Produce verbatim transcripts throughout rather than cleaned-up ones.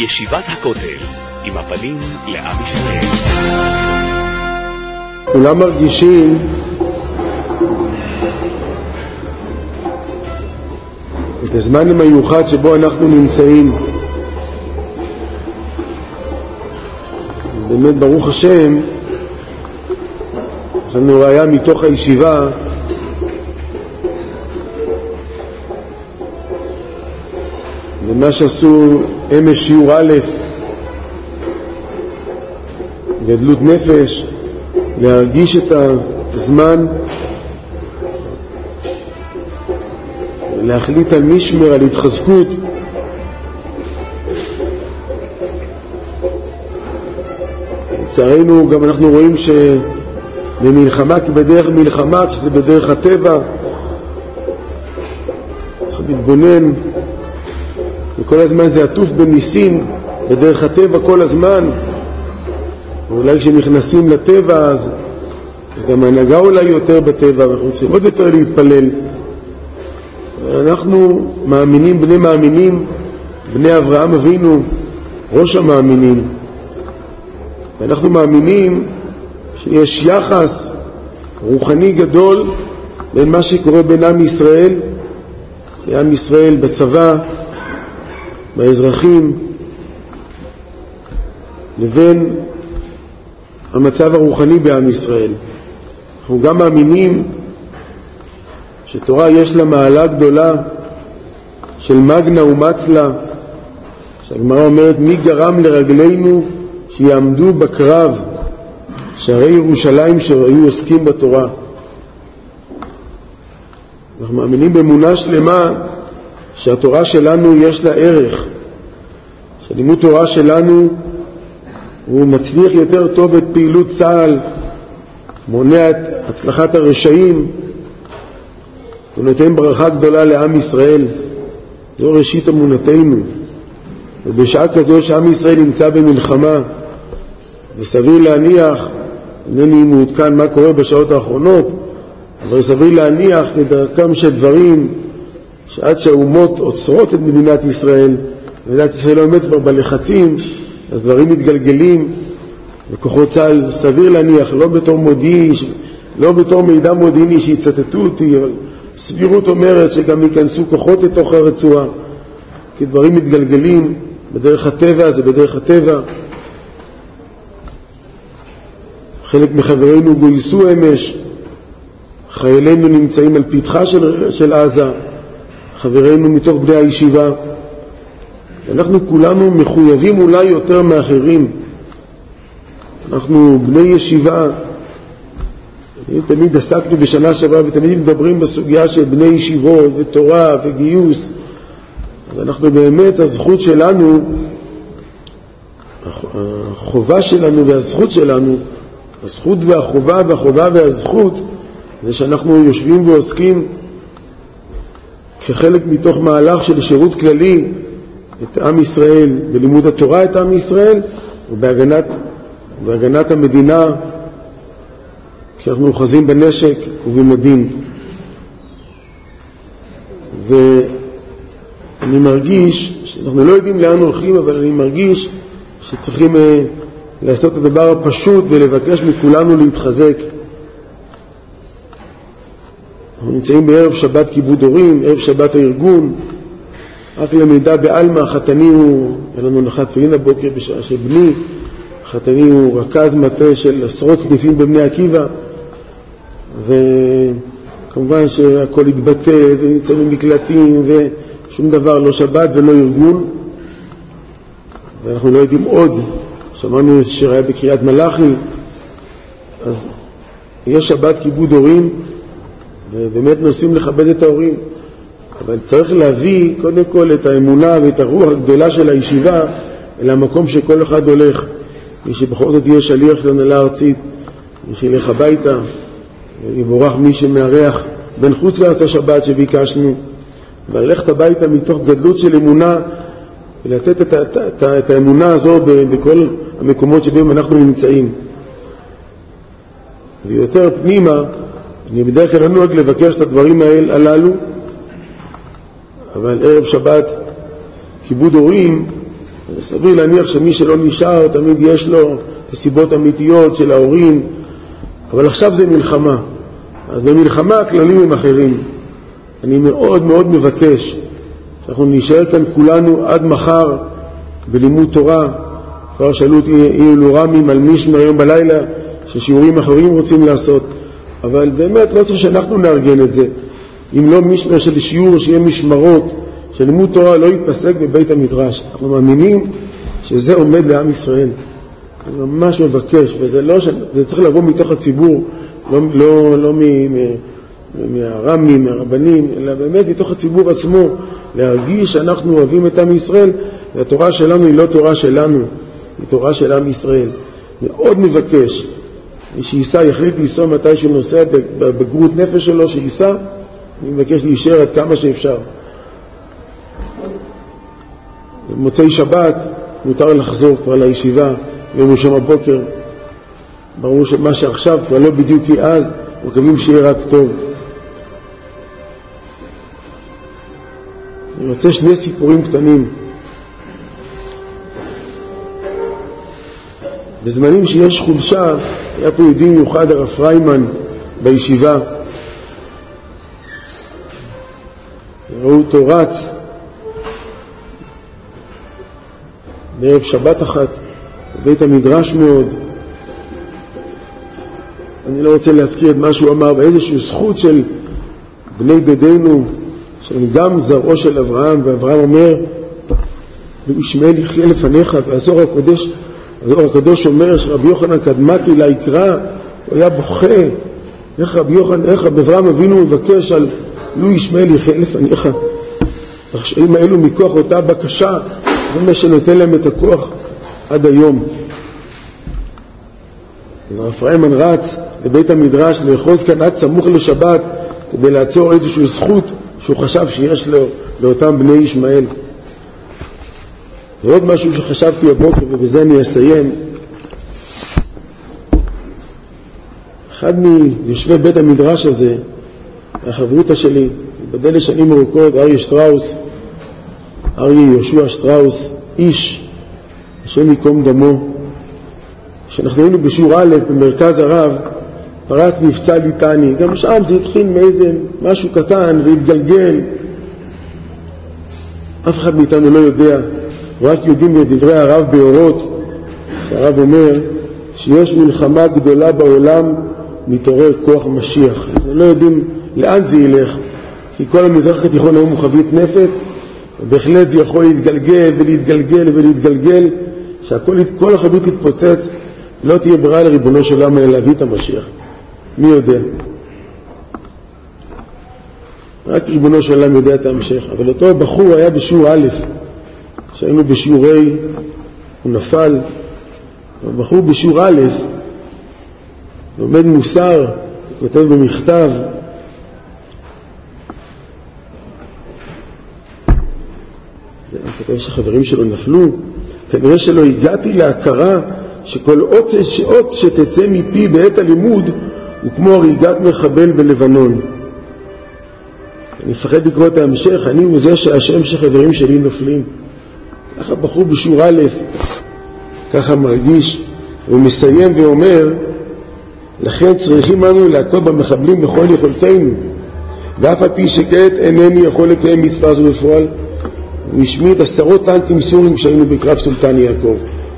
ישיבת הכותל, עם הפנים לעם ישראל. כולם מרגישים את הזמן המיוחד שבו אנחנו נמצאים. אז באמת ברוך השם, יש לנו ראיה מתוך הישיבה ומה שעשו אמש שיעור א' גדלות נפש, להרגיש את הזמן, להחליט על משמר, על התחזקות. לצערנו גם אנחנו רואים שבמלחמה כבדרך מלחמה, כשזה בדרך הטבע, צריך להתבונן, וכל הזמן זה עטוף בניסים בדרך הטבע כל הזמן. ואולי כשנכנסים לטבע אז גם ההנהגה אולי יותר בטבע, ואנחנו צריכים עוד יותר להתפלל. אנחנו מאמינים, בני מאמינים, בני אברהם אבינו, ראש המאמינים. ואנחנו מאמינים שיש יחס רוחני גדול בין מה שקורה בין עם ישראל, עם ישראל בצבא, באזרחים, לבין המצב הרוחני בעם ישראל. אנחנו גם מאמינים שתורה יש לה מעלה גדולה של מגנה ומצלה, שהגמרא אומרת מי גרם לרגלינו שיעמדו בקרב שערי ירושלים שהיו עוסקים בתורה. אנחנו מאמינים באמונה שלמה שהתורה שלנו יש לה ערך, שלימוד תורה שלנו הוא מצליח יותר טוב את פעילות צה"ל, מונע את הצלחת הרשעים, הוא נותן ברכה גדולה לעם ישראל. זו ראשית אמונתנו. ובשעה כזו שעם ישראל נמצא במלחמה, וסביר להניח, אינני מעודכן מה קורה בשעות האחרונות, אבל סביר להניח כדרכם של דברים שעד שהאומות עוצרות את מדינת ישראל, מדינת ישראל לא עומדת כבר בלחצים, אז דברים מתגלגלים, וכוחות צה"ל סביר להניח, לא בתור מודיעי, לא בתור מידע מודיעיני שיצטטו אותי, אבל סבירות אומרת שגם ייכנסו כוחות לתוך הרצועה, כי דברים מתגלגלים בדרך הטבע, זה בדרך הטבע. חלק מחברינו גויסו אמש, חיילינו נמצאים על פתחה של, של עזה, חברינו מתוך בני הישיבה. אנחנו כולנו מחויבים אולי יותר מאחרים. אנחנו בני ישיבה, תמיד עסקנו בשנה שעברה ותמיד מדברים בסוגיה של בני ישיבות ותורה וגיוס. אז אנחנו באמת, הזכות שלנו, החובה שלנו והזכות שלנו, הזכות והחובה והחובה והזכות, זה שאנחנו יושבים ועוסקים כחלק מתוך מהלך של שירות כללי את עם ישראל, בלימוד התורה את עם ישראל, ובהגנת, בהגנת המדינה, כשאנחנו אוחזים בנשק ובמדים. ואני מרגיש שאנחנו לא יודעים לאן הולכים, אבל אני מרגיש שצריכים uh, לעשות את הדבר הפשוט ולבקש מכולנו להתחזק. אנחנו נמצאים בערב שבת כיבוד הורים, ערב שבת הארגון. רק למידע בעלמא, חתני הוא, היה לנו נחת תפילין הבוקר בשעה שבני, חתני הוא רכז מטה של עשרות סניפים בבני עקיבא, וכמובן שהכל התבטא ונמצאים במקלטים ושום דבר, לא שבת ולא ארגון. ואנחנו לא יודעים עוד, שמענו שראה בקריית מלאכי, אז יש שבת כיבוד הורים ובאמת נוסעים לכבד את ההורים, אבל צריך להביא קודם כל את האמונה ואת הרוח הגדולה של הישיבה אל המקום שכל אחד הולך, מי שבכל זאת יהיה שליח של הנהלה ארצית, מי שילך הביתה, יבורך מי שמארח בין חוץ לארץ השבת שביקשנו, וללכת הביתה מתוך גדלות של אמונה ולתת את, את, את, את האמונה הזו בכל המקומות שבהם אנחנו נמצאים. ויותר פנימה, אני בדרך כלל נוהג לבקש את הדברים הללו, אבל ערב שבת כיבוד הורים, סביר להניח שמי שלא נשאר תמיד יש לו את הסיבות האמיתיות של ההורים, אבל עכשיו זה מלחמה. אז במלחמה הכללים הם אחרים. אני מאוד מאוד מבקש שאנחנו נשאר כאן כולנו עד מחר בלימוד תורה. כבר שאלו אותי אילו רמים על מישמר היום בלילה ששיעורים אחרים רוצים לעשות, אבל באמת לא צריך שאנחנו נארגן את זה. אם לא משמר של שיעור, שיהיה משמרות, שלימוד תורה לא יתפסק בבית המדרש. אנחנו מאמינים שזה עומד לעם ישראל. אני ממש מבקש, וזה לא, זה צריך לבוא מתוך הציבור, לא, לא, לא מ, מ, מהרמים, מהרבנים, אלא באמת מתוך הציבור עצמו, להרגיש שאנחנו אוהבים את עם ישראל, והתורה שלנו היא לא תורה שלנו, היא תורה של עם ישראל. מאוד מבקש, מי שייסע, יחליט לנסוע מתי שהוא נוסע בגרות נפש שלו, שייסע, אני מבקש להישאר עד כמה שאפשר. במוצאי שבת מותר לחזור כבר לישיבה, יום ראשון בבוקר. ברור שמה שעכשיו כבר לא בדיוק היא אז, מקווים שיהיה רק טוב. אני רוצה שני סיפורים קטנים. בזמנים שיש חולשה, היה פה יהודי מיוחד, הרב פריימן, בישיבה. ראו אותו רץ בערב שבת אחת בבית המדרש מאוד. אני לא רוצה להזכיר את מה שהוא אמר, באיזושהי זכות של בני דדינו, שהם גם זרעו של אברהם, ואברהם אומר, וישמעאל יחיה לפניך, והזוהר הקדוש, הזוהר הקדוש אומר שרבי יוחנן קדמתי להיקרא, הוא היה בוכה, איך רבי יוחנן, איך רבי אברהם אבינו מבקש על לו ישמעאל יחיה לפניך. הרשעים האלו מכוח אותה בקשה, זה מה שנותן להם את הכוח עד היום. אז הרב פריימן רץ לבית המדרש לאחוז כאן עד סמוך לשבת כדי לעצור איזושהי זכות שהוא חשב שיש לו לאותם בני ישמעאל. ועוד משהו שחשבתי הבוקר, ובזה אני אסיים. אחד מיושבי בית המדרש הזה, החברותה שלי, בדל לשנים ארוכות, אריה שטראוס, אריה יהושע שטראוס, איש, השם יקום דמו. כשאנחנו היינו בשיעור א' במרכז הרב, פרץ מבצע ליטני. גם שם זה התחיל מאיזה משהו קטן והתגלגל. אף אחד מאיתנו לא יודע, רק יודעים בדברי הרב באורות, שהרב אומר שיש מלחמה גדולה בעולם, מתעורר כוח משיח. אנחנו לא יודעים לאן זה ילך, כי כל המזרח התיכון היום הוא חבית נפץ, ובהחלט זה יכול להתגלגל ולהתגלגל ולהתגלגל, שכל החבית תתפוצץ, לא תהיה ברירה לריבונו של עולם אלא להביא את המשיח. מי יודע? רק ריבונו של עולם יודע את המשך. אבל אותו בחור היה בשיעור א', שהיינו בשיעורי, הוא נפל, הבחור בשיעור א', לומד מוסר, הוא כותב במכתב, הוא כותב שחברים שלו נפלו, כנראה שלא הגעתי להכרה שכל אות, אות שתצא מפי בעת הלימוד הוא כמו הריגת מחבל בלבנון. אני מפחד לקרוא את ההמשך, אני הוא זה שהשם שחברים שלי נופלים. ככה בחור בשיעור א', ככה מרגיש, הוא מסיים ואומר, לכן צריכים לנו להכות במחבלים בכל יכולתנו, ואף על פי שכעת אינני יכול לקיים מצווה זו בפועל. הוא השמיד עשרות טנקים סורים כשהיינו בקרב סולטן יעקב.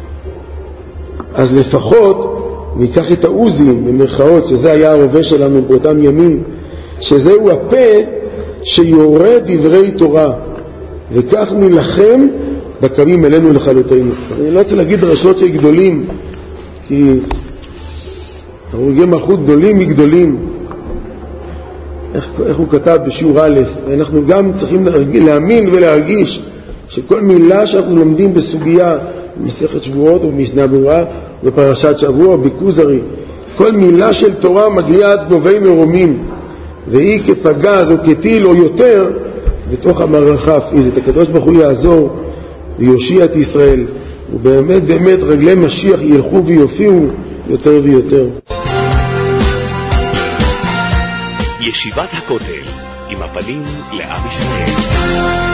אז לפחות ניקח את העוזים במרכאות, שזה היה הרובה שלנו באותם ימים, שזהו הפה שיורד דברי תורה, וכך נלחם בקמים אלינו לכלותנו. אז אני לא רוצה להגיד דרשות של גדולים, כי הרוגי מלכות גדולים מגדולים. איך, איך הוא כתב בשיעור א', ואנחנו גם צריכים להרגיש, להאמין ולהרגיש שכל מילה שאנחנו לומדים בסוגיה, במסכת שבועות או במשנה ברורה, בפרשת שבוע או בכוזרי, כל מילה של תורה מגיעה עד גובי מרומים, והיא כפגז או כטיל או יותר בתוך המערכה הפיזית. הקדוש ברוך הוא יעזור ויושיע את ישראל, ובאמת באמת רגלי משיח ילכו ויופיעו יותר ויותר. ישיבת הכותל עם הפנים לעם ישראל.